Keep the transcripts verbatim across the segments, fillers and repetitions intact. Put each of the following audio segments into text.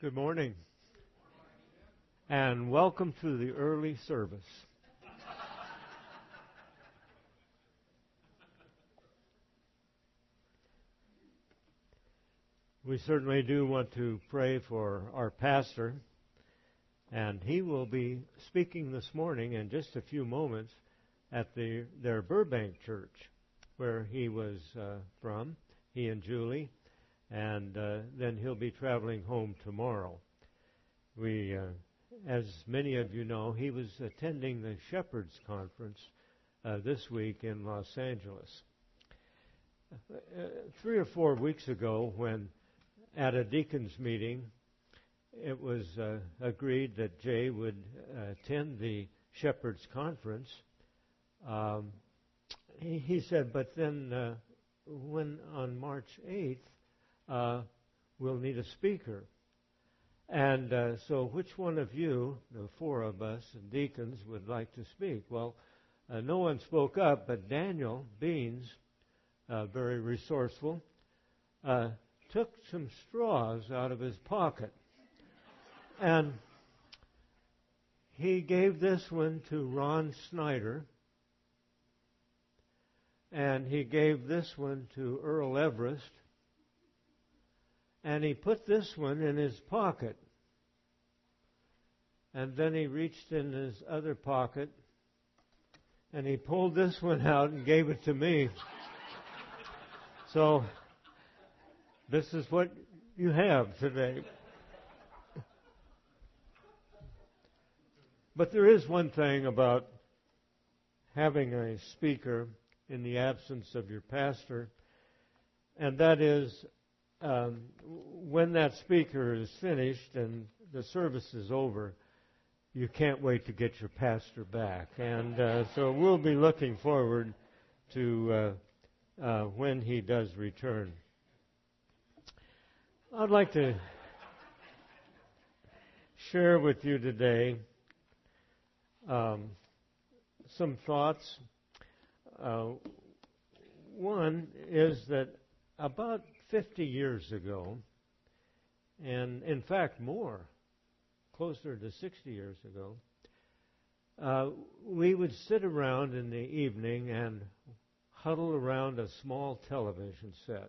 Good morning, and welcome to the early service. We certainly do want to pray for our pastor, and he will be speaking this morning in just a few moments at the, their Burbank church, where he was uh, from, he and Julie, and uh, then he'll be traveling home tomorrow. We, uh, as many of you know, he was attending the Shepherds Conference uh, this week in Los Angeles. Uh, three or four weeks ago, when at a deacons meeting, it was uh, agreed that Jay would uh, attend the Shepherds Conference. Um, he, he said, but then uh, when on March eighth, uh, we'll need a speaker. And uh, so which one of you, the four of us deacons, would like to speak? Well, uh, no one spoke up, but Daniel Beans, uh, very resourceful, uh, took some straws out of his pocket. And he gave this one to Ron Snyder. And he gave this one to Earl Everest. And he put this one in his pocket. And then he reached in his other pocket and he pulled this one out and gave it to me. So, this is what you have today. But there is one thing about having a speaker in the absence of your pastor, and that is um, when that speaker is finished and the service is over, you can't wait to get your pastor back. And uh, so we'll be looking forward to uh, uh, when he does return. I'd like to share with you today um, some thoughts. Uh, one is that about fifty years ago, and in fact more, closer to sixty years ago, uh, we would sit around in the evening and huddle around a small television set.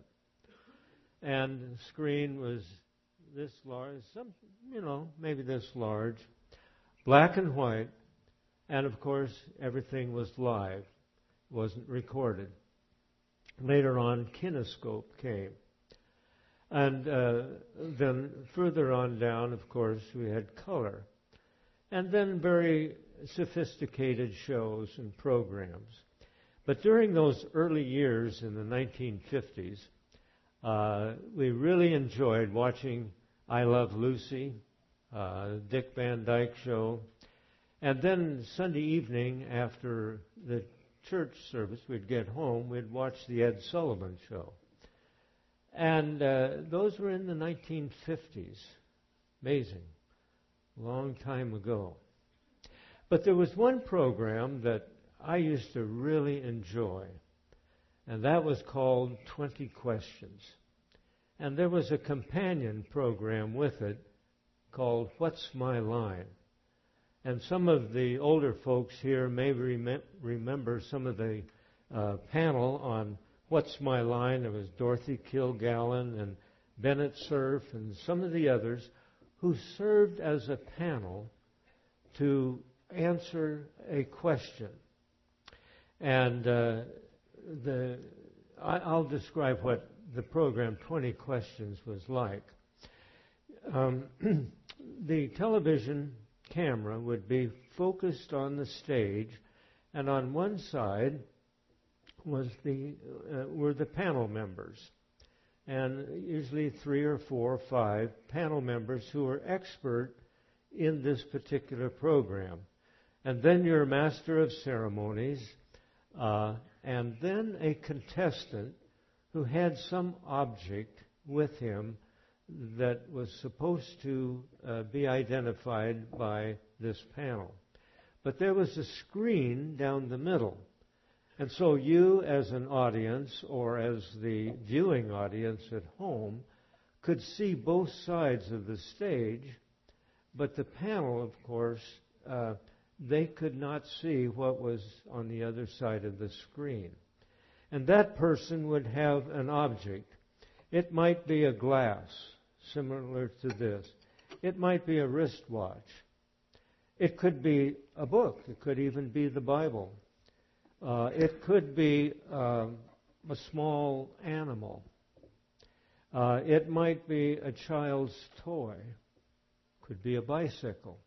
And the screen was this large, some, you know, maybe this large, black and white, and of course everything was live, wasn't recorded. Later on, Kinescope came. And uh, then further on down, of course, we had color. And then very sophisticated shows and programs. But during those early years in the nineteen fifties, uh, we really enjoyed watching I Love Lucy, uh, Dick Van Dyke Show. And then Sunday evening after the church service, we'd get home, we'd watch the Ed Sullivan Show. And uh, those were in the nineteen fifties. Amazing. Long time ago. But there was one program that I used to really enjoy, and that was called twenty questions. And there was a companion program with it called What's My Line? And some of the older folks here may rem- remember some of the uh, panel on What's My Line? It was Dorothy Kilgallen and Bennett Cerf and some of the others who served as a panel to answer a question. And uh, the I, I'll describe what the program twenty Questions was like. Um, the television camera would be focused on the stage, and on one side was the uh, were the panel members, and usually three or four or five panel members who were expert in this particular program. And then your master of ceremonies, uh, and then a contestant who had some object with him that was supposed to uh, be identified by this panel. But there was a screen down the middle. And so you as an audience or as the viewing audience at home could see both sides of the stage, but the panel, of course, uh, they could not see what was on the other side of the screen. And that person would have an object. It might be a glass, similar to this. It might be a wristwatch. It could be a book. It could even be the Bible. Uh, it could be um, a small animal. Uh, it might be a child's toy. Could be a bicycle.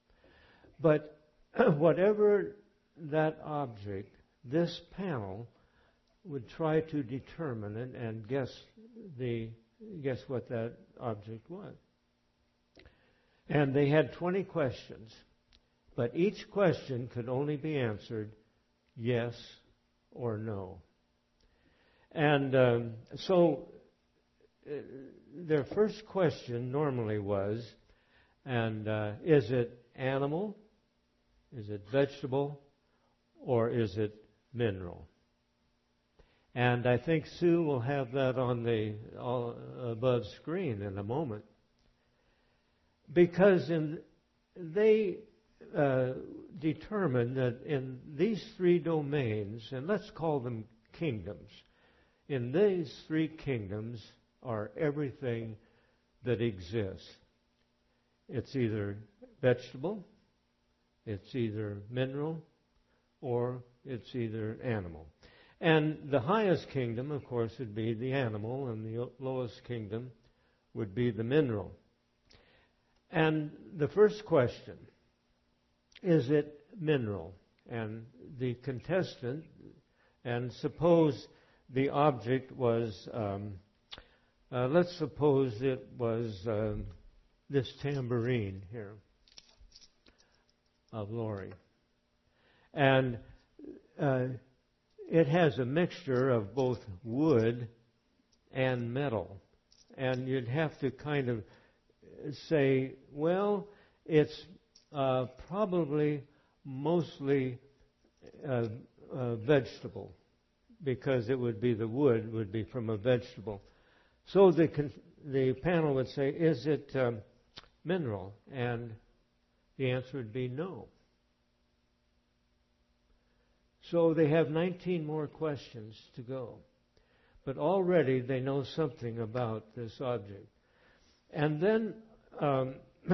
But whatever that object, this panel would try to determine it and guess the guess what that object was. And they had twenty questions, but each question could only be answered yes or no. And um, so uh, their first question normally was, and uh, is it animal, is it vegetable, or is it mineral? And I think Sue will have that on the all above screen in a moment. Because in, they uh, determined that in these three domains, and let's call them kingdoms, in these three kingdoms are everything that exists. It's either vegetable, it's either mineral, or it's either animal. And the highest kingdom, of course, would be the animal, and the lowest kingdom would be the mineral. And the first question, is it mineral? And the contestant, and suppose the object was, um, uh, let's suppose it was um, this tambourine here of Lori. And uh, it has a mixture of both wood and metal. And you'd have to kind of say, well, it's uh, probably mostly uh, uh, vegetable, because it would be the wood would be from a vegetable. So the con- the panel would say, is it um, mineral? And the answer would be no. So they have nineteen more questions to go. But already they know something about this object. And then um,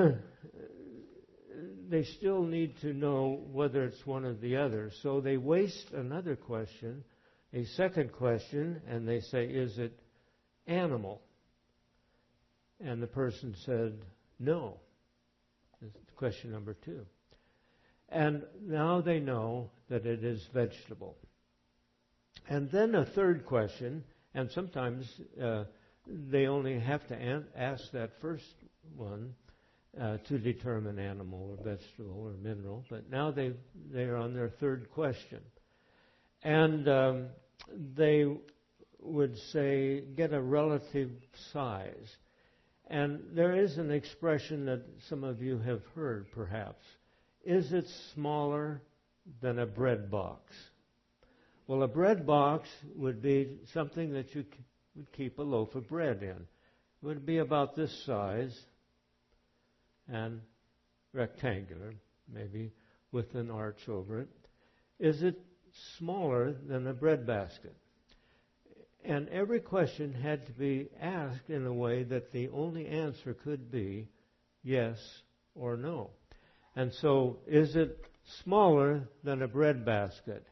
they still need to know whether it's one or the other. So they waste another question, a second question, and they say, is it animal? And the person said, no. That's question number two. And now they know that it is vegetable. And then a third question, and sometimes uh, they only have to an- ask that first one uh, to determine animal or vegetable or mineral, but now they they are on their third question. And um, they would say, get a relative size. And there is an expression that some of you have heard, perhaps. Is it smaller than a bread box? Well, a bread box would be something that you would keep a loaf of bread in. It would be about this size and rectangular, maybe with an arch over it. Is it smaller than a bread basket? And every question had to be asked in a way that the only answer could be yes or no. And so, is it smaller than a bread basket?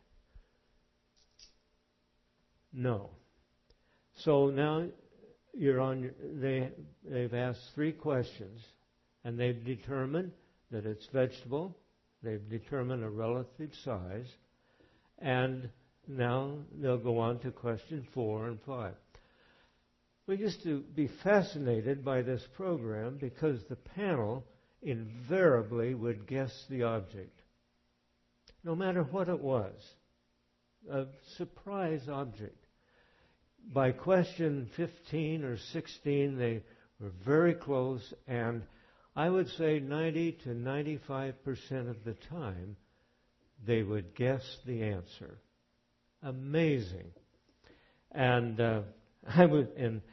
No. So now you're on. Your, they they've asked three questions, and they've determined that it's vegetable. They've determined a relative size, and now they'll go on to question four and five. We used to be fascinated by this program because the panel invariably would guess the object, no matter what it was, a surprise object. By question fifteen or sixteen, they were very close, and I would say ninety to ninety-five percent of the time, they would guess the answer. Amazing. And uh, I would, and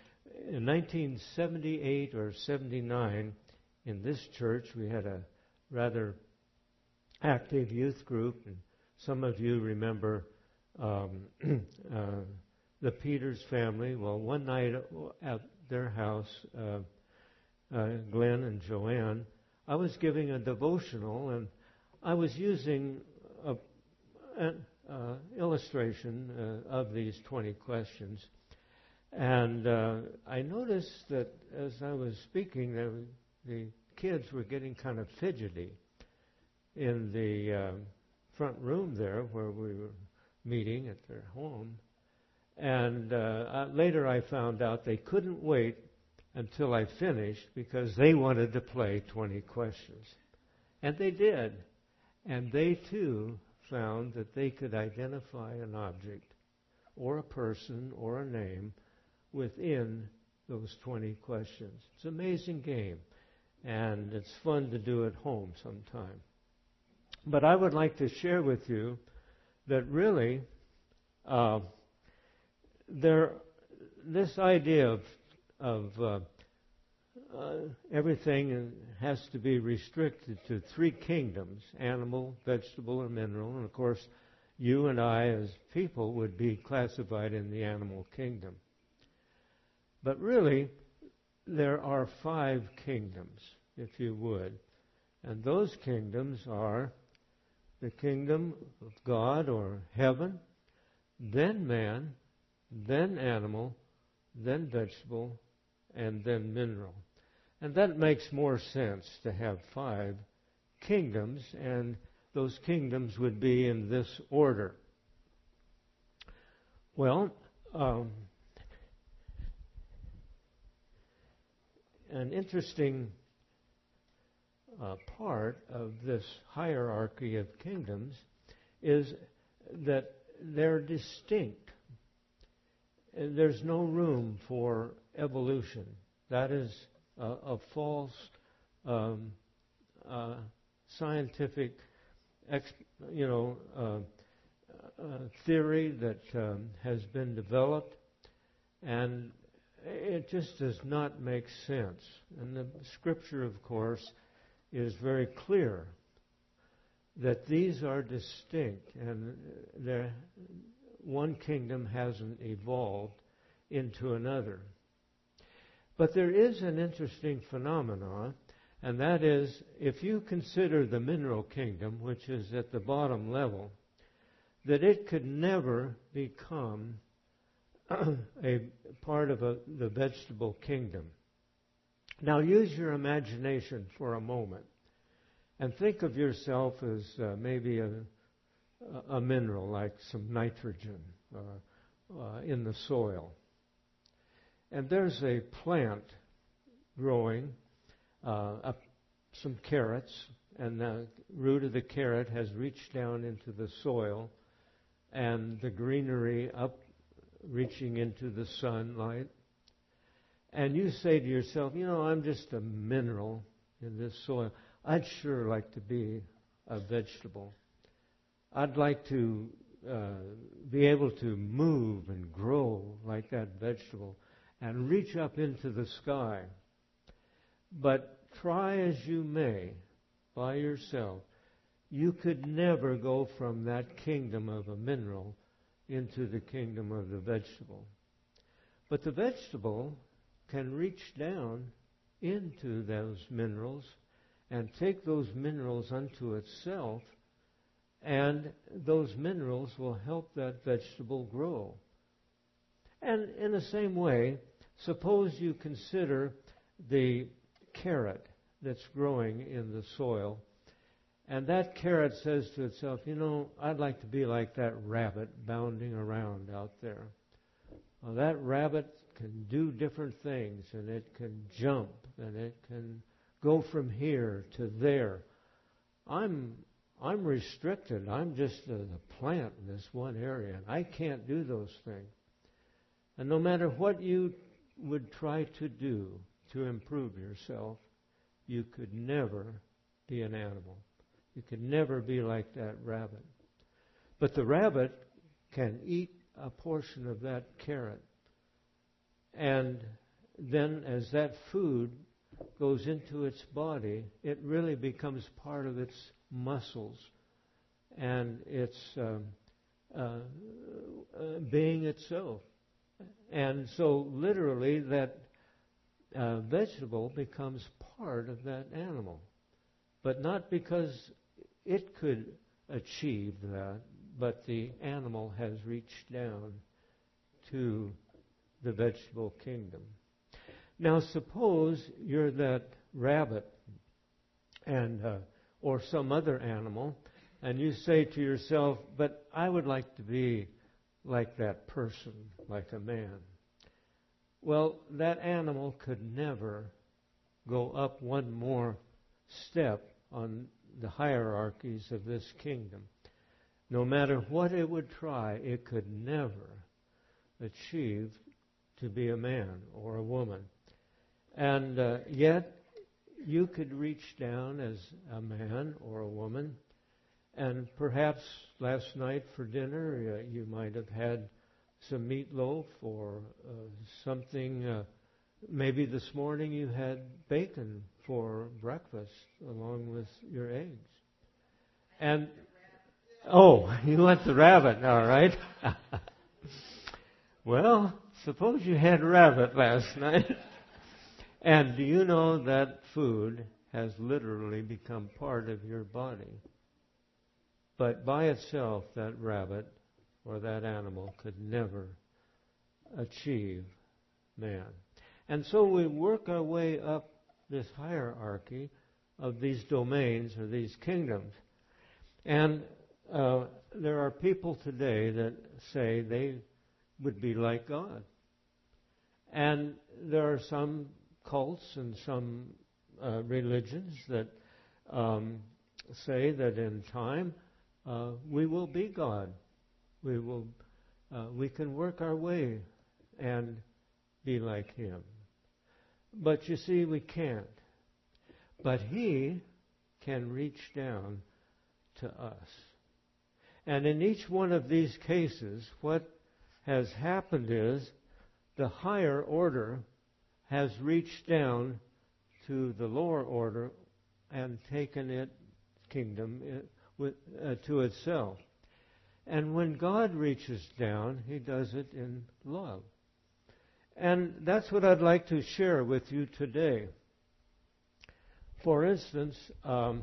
in nineteen seventy-eight or seventy-nine, in this church, we had a rather active youth group, and some of you remember um, uh, the Peters family. Well, one night at their house, uh, uh, Glenn and Joanne, I was giving a devotional, and I was using a, an uh, illustration uh, of these twenty questions. And uh, I noticed that as I was speaking, the, the kids were getting kind of fidgety in the uh, front room there where we were meeting at their home. And uh, uh, later I found out they couldn't wait until I finished because they wanted to play twenty questions. And they did. And they too found that they could identify an object or a person or a name within those twenty questions. It's an amazing game, and it's fun to do at home sometime. But I would like to share with you that really uh, there, this idea of, of uh, uh, everything has to be restricted to three kingdoms, animal, vegetable, and mineral. And of course, you and I as people would be classified in the animal kingdom. But really, there are five kingdoms, if you would. And those kingdoms are the kingdom of God or heaven, then man, then animal, then vegetable, and then mineral. And that makes more sense to have five kingdoms, and those kingdoms would be in this order. Well, um, an interesting uh, part of this hierarchy of kingdoms is that they're distinct. There's no room for evolution. That is a, a false um, uh, scientific, ex, you know, uh, uh, theory that um, has been developed, and it just does not make sense. And the Scripture, of course, is very clear that these are distinct, and one kingdom hasn't evolved into another. But there is an interesting phenomenon, and that is, if you consider the mineral kingdom, which is at the bottom level, that it could never become a part of a, the vegetable kingdom. Now use your imagination for a moment and think of yourself as uh, maybe a, a mineral like some nitrogen uh, uh, in the soil. And there's a plant growing, uh, up some carrots, and the root of the carrot has reached down into the soil, and the greenery up reaching into the sunlight. And you say to yourself, you know, I'm just a mineral in this soil. I'd sure like to be a vegetable. I'd like to uh, be able to move and grow like that vegetable and reach up into the sky. But try as you may by yourself, you could never go from that kingdom of a mineral into the kingdom of the vegetable. But the vegetable can reach down into those minerals and take those minerals unto itself, and those minerals will help that vegetable grow. And in the same way, suppose you consider the carrot that's growing in the soil, and that carrot says to itself, you know, I'd like to be like that rabbit bounding around out there. Well, that rabbit can do different things, and it can jump, and it can go from here to there. I'm I'm restricted. I'm just a, a plant in this one area, and I can't do those things. And no matter what you would try to do to improve yourself, you could never be an animal. You could never be like that rabbit. But the rabbit can eat a portion of that carrot. And then as that food goes into its body, it really becomes part of its muscles and its um, uh, uh, being itself. And so literally that uh, vegetable becomes part of that animal. But not because it could achieve that, but the animal has reached down to the vegetable kingdom. Now suppose you're that rabbit and uh, or some other animal, and you say to yourself, but I would like to be like that person, like a man. Well, that animal could never go up one more step on the hierarchies of this kingdom. No matter what it would try, it could never achieve to be a man or a woman. And uh, yet, you could reach down as a man or a woman, and perhaps last night for dinner uh, you might have had some meatloaf or uh, something. Uh, maybe this morning you had bacon for breakfast along with your eggs. And oh, you went the rabbit, all right. Well, suppose you had rabbit last night. And do you know that food has literally become part of your body? But by itself, that rabbit or that animal could never achieve man. And so we work our way up this hierarchy of these domains or these kingdoms. And uh, there are people today that say they would be like God. And there are some cults and some uh, religions that um, say that in time uh, we will be God. We will, uh, we can work our way and be like Him. But you see, we can't. But He can reach down to us. And in each one of these cases, what has happened is the higher order has reached down to the lower order and taken its kingdom with, uh, to itself. And when God reaches down, He does it in love. And that's what I'd like to share with you today. For instance, um,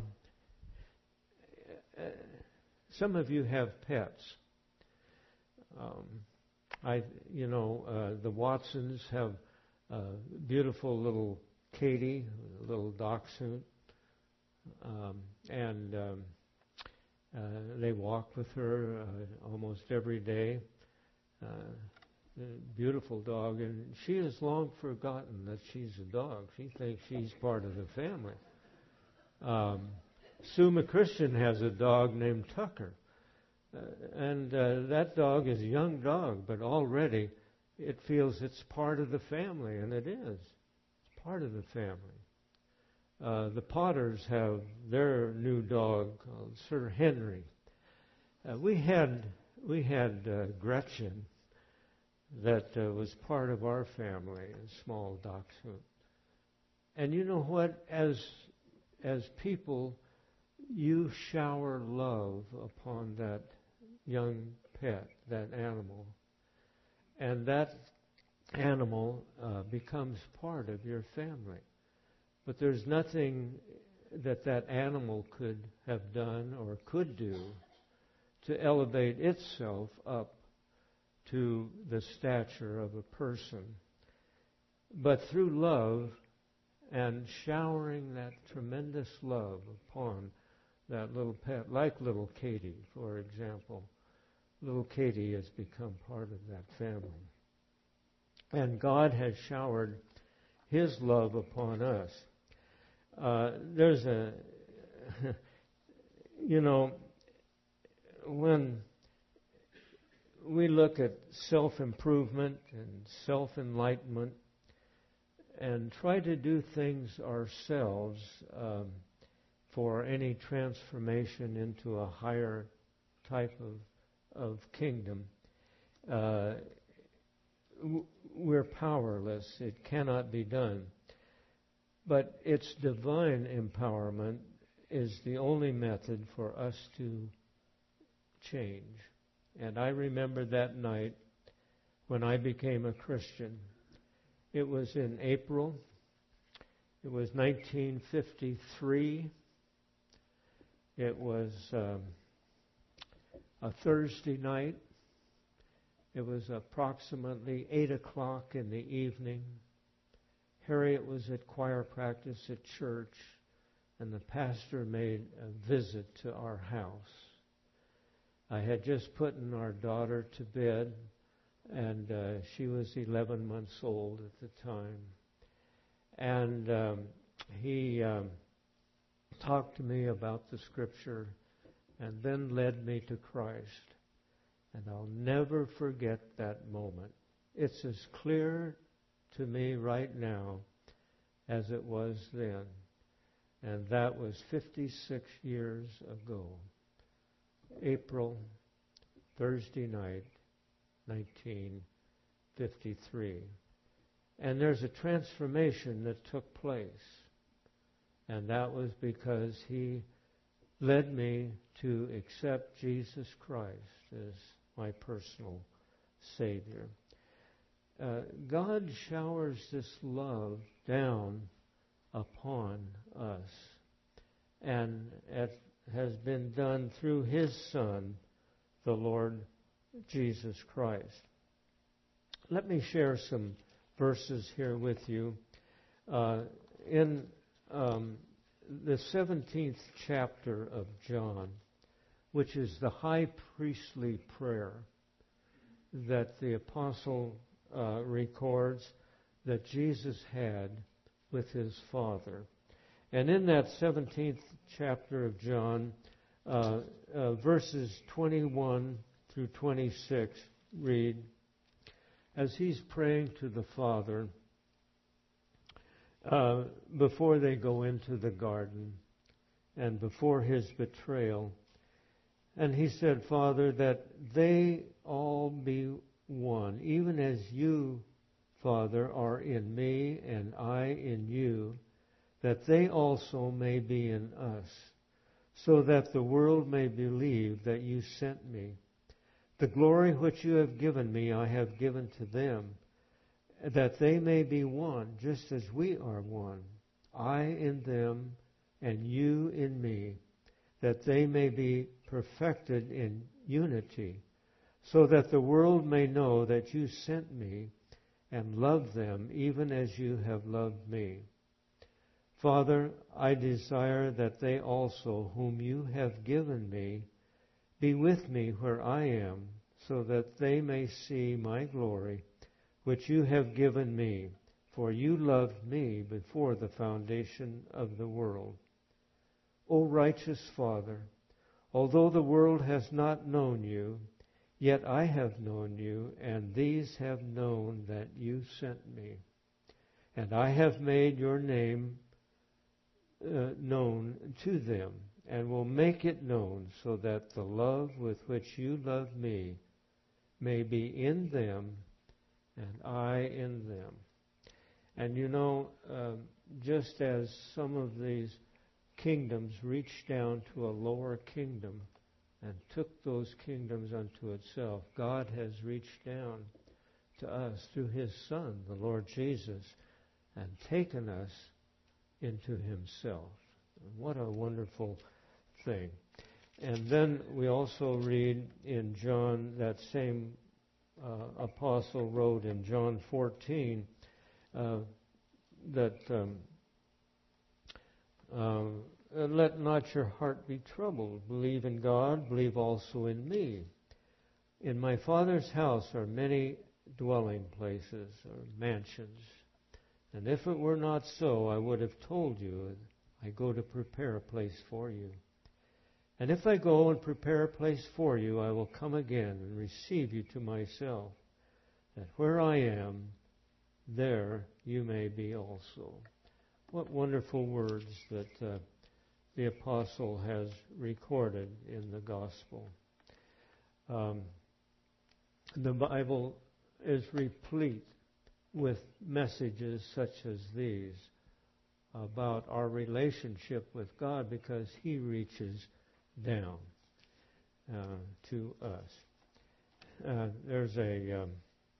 some of you have pets. Um, I, you know, uh, the Watsons have a beautiful little Katie, a little dachshund, um, and um, uh, they walk with her uh, almost every day. Uh, a beautiful dog, and she has long forgotten that she's a dog. She thinks she's part of the family. Um, Sue McChristian has a dog named Tucker. Uh, and uh, that dog is a young dog, but already it feels it's part of the family, and it is. It's part of the family. Uh, the Potters have their new dog called Sir Henry. Uh, we had we had uh, Gretchen that uh, was part of our family, a small dachshund. And you know what? As as people, you shower love upon that young pet, that animal. And that animal uh, becomes part of your family. But there's nothing that that animal could have done or could do to elevate itself up to the stature of a person. But through love and showering that tremendous love upon that little pet, like little Katie, for example. Little Katie has become part of that family. And God has showered His love upon us. Uh, there's a, you know, when we look at self-improvement and self-enlightenment and try to do things ourselves um, for any transformation into a higher type of, of kingdom, uh, w- we're powerless. It cannot be done. But its divine empowerment is the only method for us to change. And I remember that night when I became a Christian. It was in April. It was nineteen fifty-three. It was um, a Thursday night. It was approximately eight o'clock in the evening. Harriet was at choir practice at church, and the pastor made a visit to our house. I had just put in our daughter to bed, and uh, she was eleven months old at the time. And um, he um, talked to me about the Scripture and then led me to Christ. And I'll never forget that moment. It's as clear to me right now as it was then. And that was fifty-six years ago. April, Thursday night, nineteen fifty-three. And there's a transformation that took place. And that was because he led me to accept Jesus Christ as my personal Savior. Uh, God showers this love down upon us. And it has been done through His Son, the Lord Jesus Christ. Let me share some verses here with you. Uh, in um, the seventeenth chapter of John, which is the high priestly prayer that the apostle uh, records that Jesus had with His Father. And in that seventeenth chapter of John, uh, uh, verses twenty-one through twenty-six read, as He's praying to the Father uh, before they go into the garden and before His betrayal. And He said, Father, that they all be one, even as You, Father, are in me and I in You, that they also may be in us, so that the world may believe that You sent me. The glory which You have given me I have given to them, that they may be one, just as we are one, I in them and You in me, that they may be perfected in unity, so that the world may know that You sent me and loved them even as You have loved me. Father, I desire that they also, whom You have given me, be with me where I am, so that they may see My glory, which You have given me, for You loved me before the foundation of the world. O righteous Father, although the world has not known You, yet I have known You, and these have known that You sent me. And I have made Your name uh, known to them, and will make it known, so that the love with which You love me may be in them, and I in them. And you know, uh, just as some of these kingdoms reached down to a lower kingdom and took those kingdoms unto itself, God has reached down to us through His Son, the Lord Jesus, and taken us into Himself. What a wonderful thing. And then we also read in John, that same uh, apostle wrote in John fourteen, uh, that um, uh, let not your heart be troubled. Believe in God, believe also in me. In My Father's house are many dwelling places or mansions. And if it were not so, I would have told you, I go to prepare a place for you. And if I go and prepare a place for you, I will come again and receive you to Myself, that where I am, there you may be also. What wonderful words that uh, the apostle has recorded in the gospel. Um, the Bible is replete with messages such as these about our relationship with God, because He reaches down uh, to us. Uh, there's a um,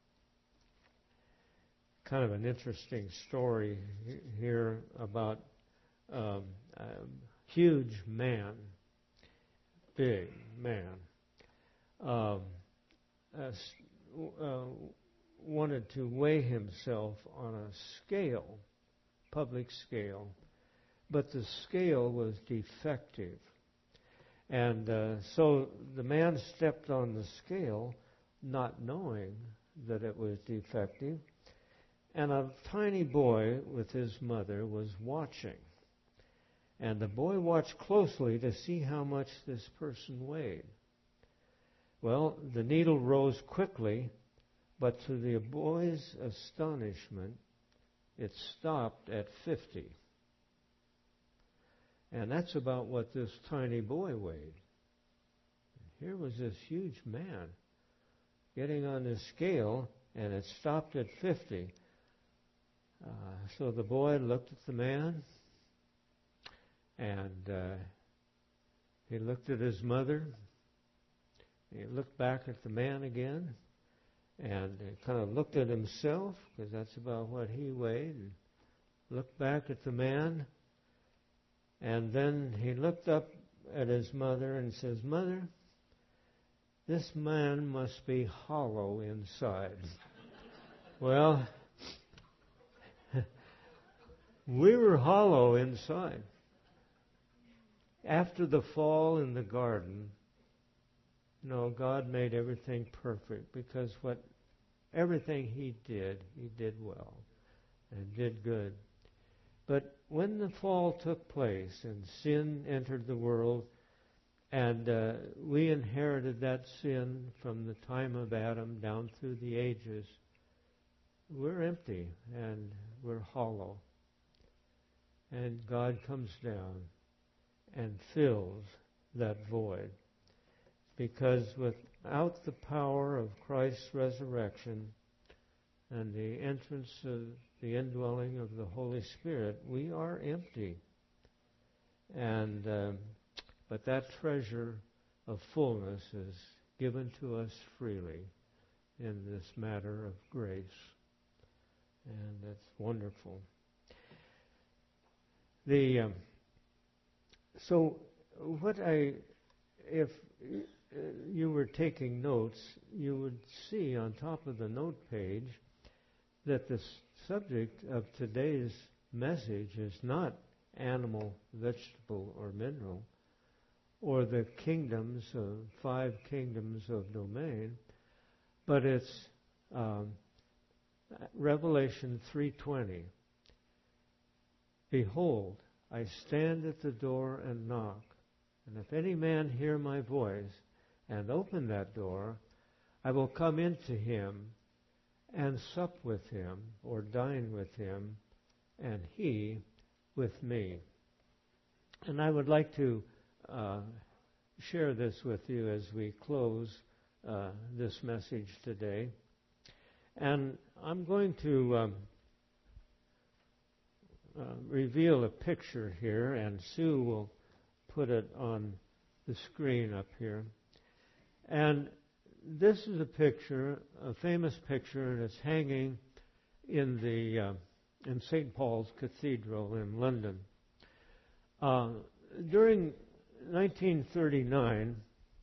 kind of an interesting story here about um, a huge man, big man, um, uh, uh, wanted to weigh himself on a scale, public scale, but the scale was defective. And uh, so the man stepped on the scale, not knowing that it was defective, and a tiny boy with his mother was watching. And the boy watched closely to see how much this person weighed. Well, the needle rose quickly, but to the boy's astonishment, it stopped at fifty. And that's about what this tiny boy weighed. Here was this huge man getting on the scale, and it stopped at fifty. Uh, so the boy looked at the man, and uh, he looked at his mother. He looked back at the man again, and he kind of looked at himself, because that's about what he weighed, and looked back at the man, and then he looked up at his mother and says, "Mother, this man must be hollow inside." Well, we were hollow inside. After the fall in the garden, no, God made everything perfect, because what everything He did, He did well and did good. But when the fall took place and sin entered the world, and uh, we inherited that sin from the time of Adam down through the ages, we're empty and we're hollow. And God comes down and fills that void. Because without the power of Christ's resurrection and the entrance of the indwelling of the Holy Spirit, we are empty. And uh, but that treasure of fullness is given to us freely in this matter of grace. And that's wonderful. The um, so what I, if uh, you were taking notes, you would see on top of the note page that the s- subject of today's message is not animal, vegetable, or mineral, or the kingdoms, of five kingdoms of domain, but it's um, Revelation three twenty. Behold, I stand at the door and knock, and if any man hear my voice and open that door, I will come into him and sup with him, or dine with him, and he with me. And I would like to uh, share this with you as we close uh, this message today. And I'm going to um, uh, reveal a picture here, and Sue will put it on the screen up here. And this is a picture, a famous picture, and it's hanging in the uh, in Saint Paul's Cathedral in London. Uh, during nineteen thirty-nine,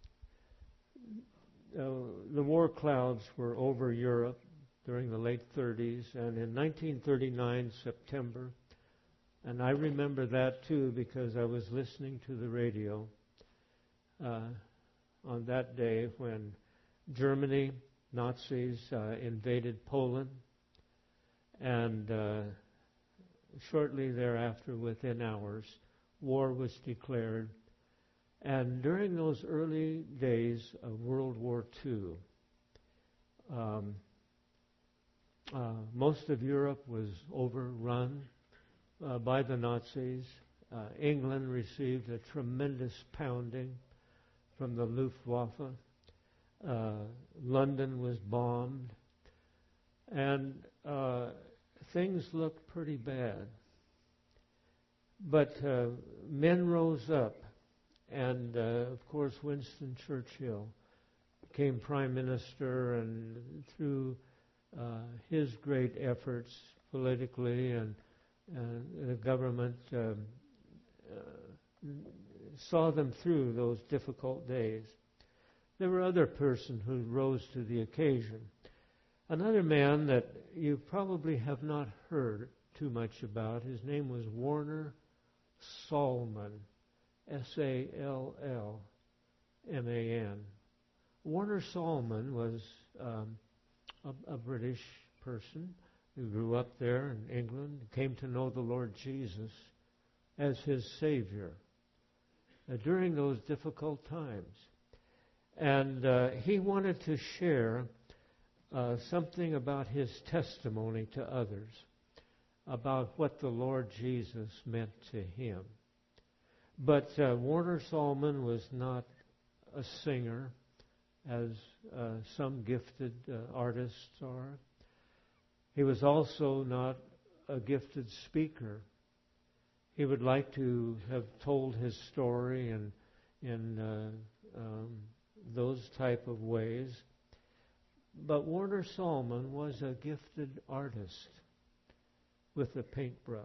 uh, the war clouds were over Europe during the late thirties, and in nineteen thirty-nine, September, and I remember that too because I was listening to the radio uh, on that day when Germany, Nazis, uh, invaded Poland, and uh, shortly thereafter, within hours, war was declared. And during those early days of World War Two, um, uh, most of Europe was overrun uh, by the Nazis. Uh, England received a tremendous pounding from the Luftwaffe. Uh, London was bombed. And uh, things looked pretty bad. But uh, men rose up, and uh, of course Winston Churchill became prime minister, and through uh, his great efforts politically and uh, the government um, uh, saw them through those difficult days. There were other persons who rose to the occasion. Another man that you probably have not heard too much about, his name was Warner Sallman, S A L L M A N. Warner Sallman was um, a, a British person who grew up there in England, came to know the Lord Jesus as his Savior uh, during those difficult times. And uh, he wanted to share uh, something about his testimony to others, about what the Lord Jesus meant to him. But uh, Warner Sallman was not a singer, as uh, some gifted uh, artists are. He was also not a gifted speaker. He would like to have told his story in, in uh, um, those type of ways. But Warner Sallman was a gifted artist with a paintbrush.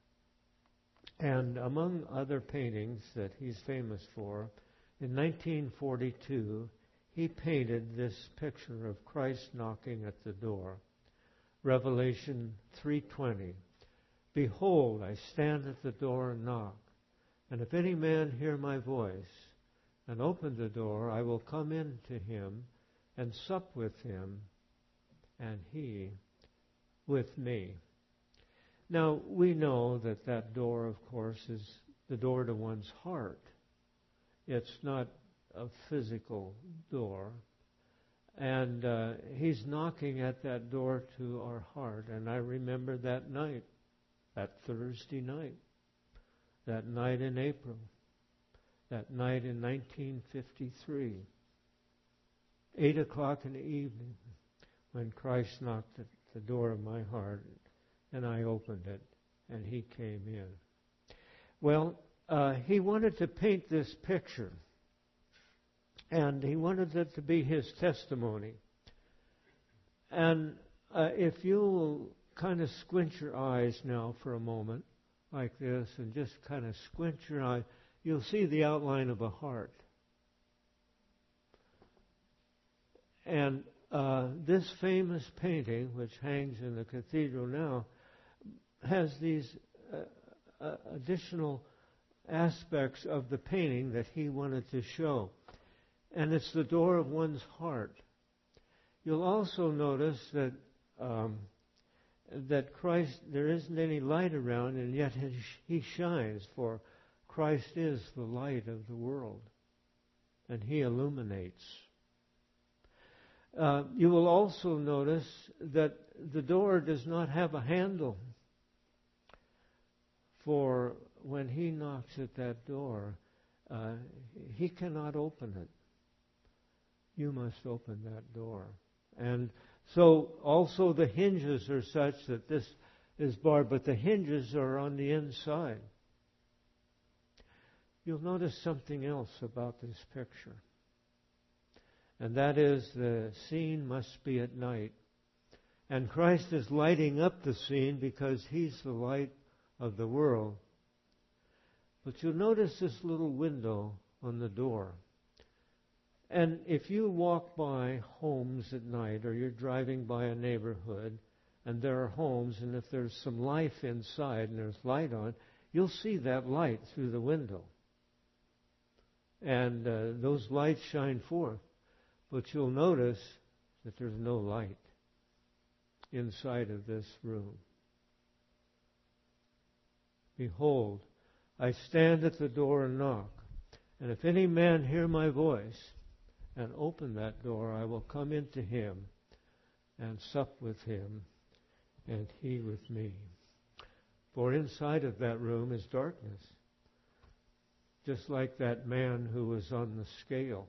And among other paintings that he's famous for, in nineteen forty-two, he painted this picture of Christ knocking at the door. Revelation three twenty. Behold, I stand at the door and knock. And if any man hear my voice and open the door, I will come in to him and sup with him, and he with me. Now, we know that that door, of course, is the door to one's heart. It's not a physical door. And uh, he's knocking at that door to our heart. And I remember that night, that Thursday night, that night in April, that night in nineteen fifty-three, eight o'clock in the evening, when Christ knocked at the door of my heart, and I opened it, and he came in. Well, uh, he wanted to paint this picture, and he wanted it to be his testimony. And uh, if you'll kind of squint your eyes now for a moment, like this, and just kind of squint your eye, you'll see the outline of a heart. And uh, this famous painting, which hangs in the cathedral now, has these uh, uh, additional aspects of the painting that he wanted to show. And it's the door of one's heart. You'll also notice that um, that Christ, there isn't any light around, and yet he shines, for Christ is the light of the world, and he illuminates. Uh, you will also notice that the door does not have a handle, for when he knocks at that door, uh, he cannot open it. You must open that door. And so also the hinges are such that this is barred, but the hinges are on the inside. You'll notice something else about this picture. And that is the scene must be at night. And Christ is lighting up the scene because he's the light of the world. But you'll notice this little window on the door. And if you walk by homes at night, or you're driving by a neighborhood, and there are homes, and if there's some life inside and there's light on, you'll see that light through the window. And uh, those lights shine forth. But you'll notice that there's no light inside of this room. Behold, I stand at the door and knock. And if any man hear my voice and open that door, I will come into him and sup with him, and he with me. For inside of that room is darkness, just like that man who was on the scale.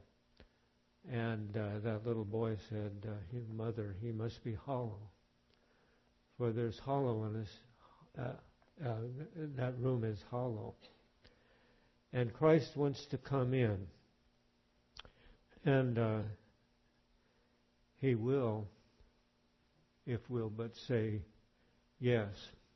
And uh, that little boy said, uh, his mother, he must be hollow. for there's hollow in this, uh, uh, that room is hollow. And Christ wants to come in. And uh, He will, if we'll but say yes.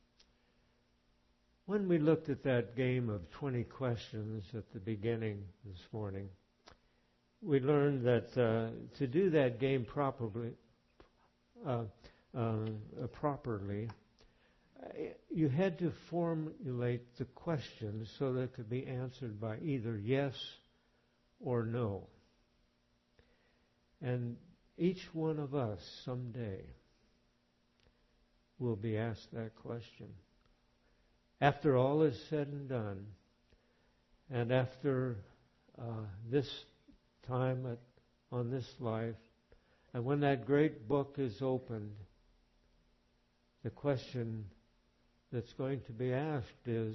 When we looked at that game of twenty questions at the beginning this morning, we learned that uh, to do that game properly, uh, uh, properly, you had to formulate the questions so that it could be answered by either yes or no. And each one of us someday will be asked that question. After all is said and done, and after uh, this time at, on this life, and when that great book is opened, the question that's going to be asked is,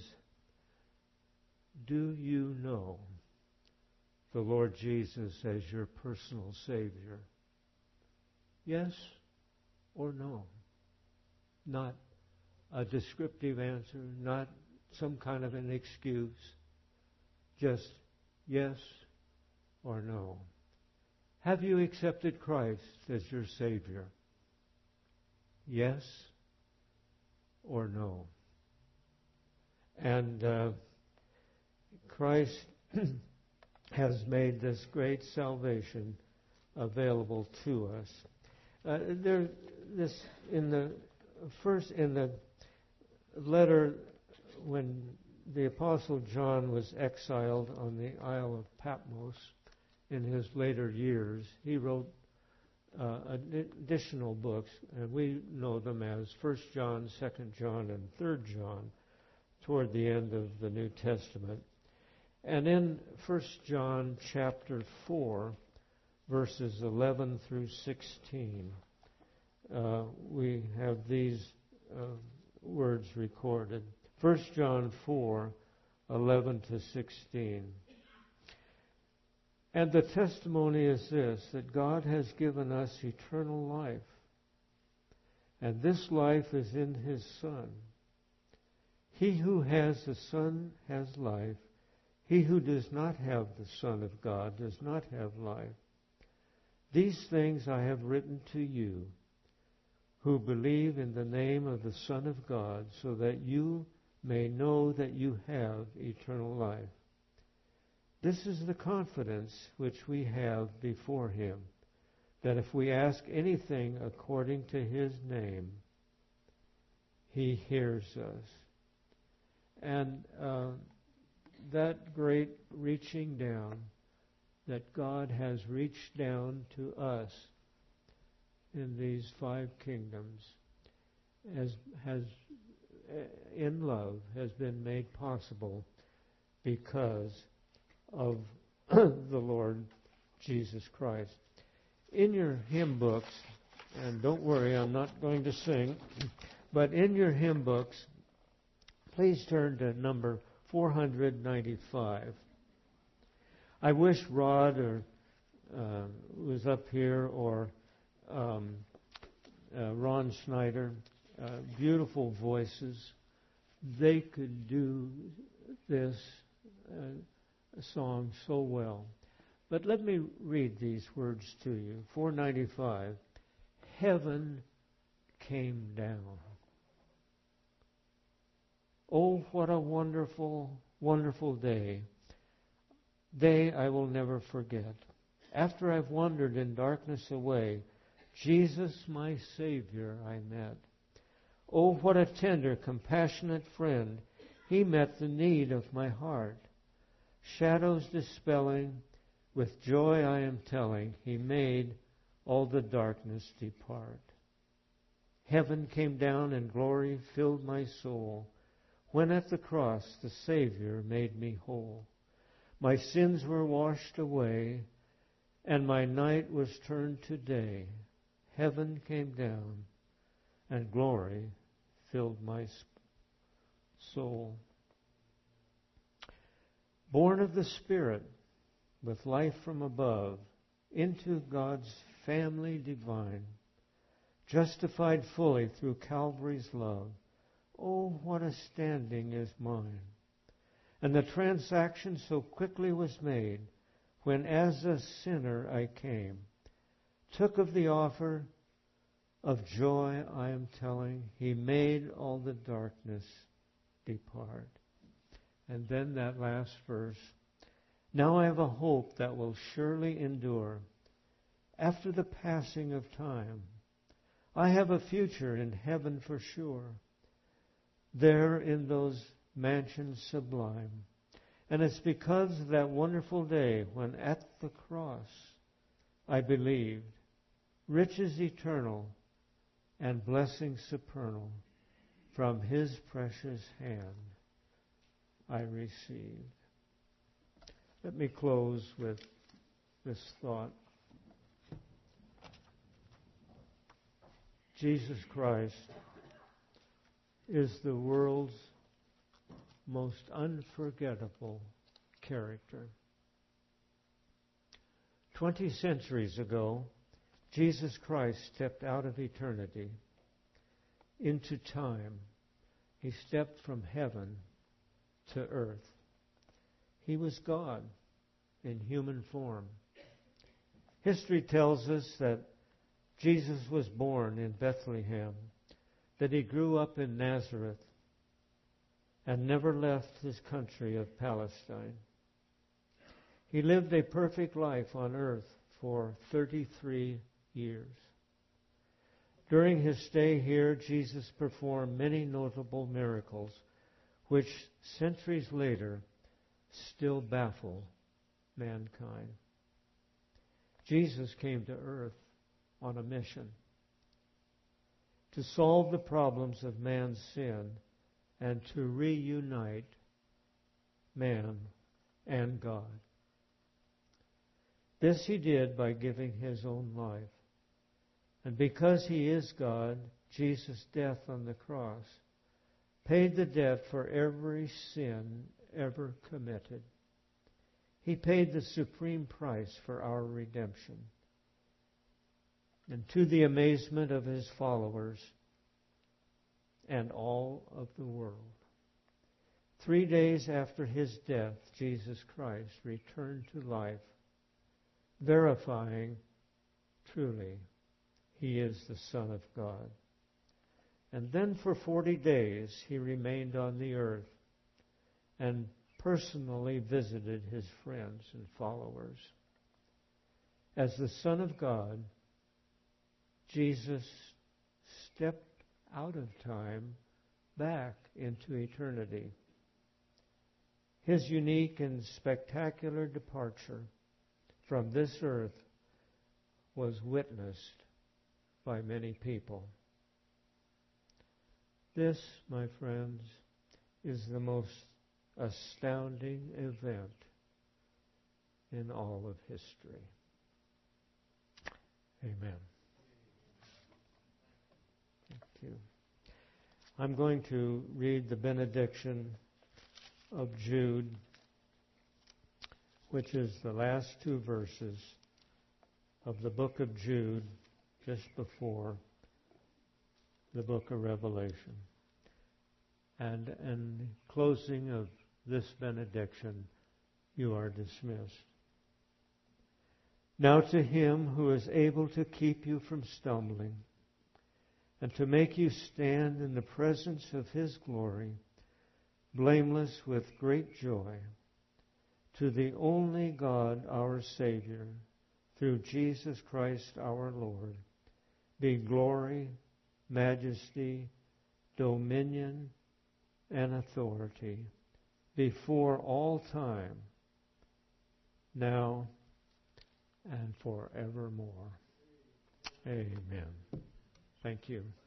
do you know the Lord Jesus as your personal Savior? Yes or no? Not a descriptive answer, not some kind of an excuse, just yes or no. Have you accepted Christ as your Savior? Yes or no? And uh, Christ has made this great salvation available to us. Uh, there, this in the first in the letter when the Apostle John was exiled on the Isle of Patmos in his later years, he wrote uh, additional books, and we know them as First John, Second John, and Third John, toward the end of the New Testament. And in First John chapter four, verses eleven through sixteen, uh, we have these uh, words recorded. First John four, eleven to sixteen. And the testimony is this, that God has given us eternal life, and this life is in His Son. He who has the Son has life. He who does not have the Son of God does not have life. These things I have written to you, who believe in the name of the Son of God, so that you may know that you have eternal life. This is the confidence which we have before Him, that if we ask anything according to His name, He hears us. And uh, that great reaching down, that God has reached down to us in these five kingdoms, as has in love has been made possible because of the Lord Jesus Christ. In your hymn books, and don't worry, I'm not going to sing, but in your hymn books, please turn to number four ninety-five. I wish Rod or uh, was up here, or um, uh, Ron Schneider, uh, beautiful voices. They could do this uh, song so well. But let me read these words to you. four ninety-five. Heaven came down. Oh, what a wonderful, wonderful day. Day I will never forget. After I've wandered in darkness away, Jesus, my Savior, I met. Oh, what a tender, compassionate friend. He met the need of my heart. Shadows dispelling, with joy I am telling, He made all the darkness depart. Heaven came down and glory filled my soul, when at the cross the Savior made me whole. My sins were washed away, and my night was turned to day. Heaven came down, and glory filled my soul. Born of the Spirit, with life from above, into God's family divine, justified fully through Calvary's love. Oh, what a standing is mine. And the transaction so quickly was made, when as a sinner I came, took of the offer of joy I am telling, He made all the darkness depart. And then that last verse, now I have a hope that will surely endure after the passing of time. I have a future in heaven for sure, there in those mansions sublime. And it's because of that wonderful day when at the cross I believed, riches eternal and blessings supernal from His precious hand I received. Let me close with this thought. Jesus Christ is the world's most unforgettable character. Twenty centuries ago, Jesus Christ stepped out of eternity into time. He stepped from heaven to earth. He was God in human form. History tells us that Jesus was born in Bethlehem, that He grew up in Nazareth, and never left His country of Palestine. He lived a perfect life on earth for thirty-three years. During His stay here, Jesus performed many notable miracles, which centuries later still baffle mankind. Jesus came to earth on a mission to solve the problems of man's sin and to reunite man and God. This He did by giving His own life. And because He is God, Jesus' death on the cross paid the debt for every sin ever committed. He paid the supreme price for our redemption. And to the amazement of His followers and all of the world, three days after His death, Jesus Christ returned to life, verifying truly He is the Son of God. And then for forty days He remained on the earth and personally visited His friends and followers. As the Son of God, Jesus stepped out of time back into eternity. His unique and spectacular departure from this earth was witnessed by many people. This, my friends, is the most astounding event in all of history. Amen. Thank you. I'm going to read the benediction of Jude, which is the last two verses of the book of Jude, just before the book of Revelation. And in the closing of this benediction, you are dismissed. Now to Him who is able to keep you from stumbling and to make you stand in the presence of His glory, blameless with great joy, to the only God our Savior, through Jesus Christ our Lord, be glory, majesty, dominion, and authority before all time, now and forevermore. Amen. Thank you.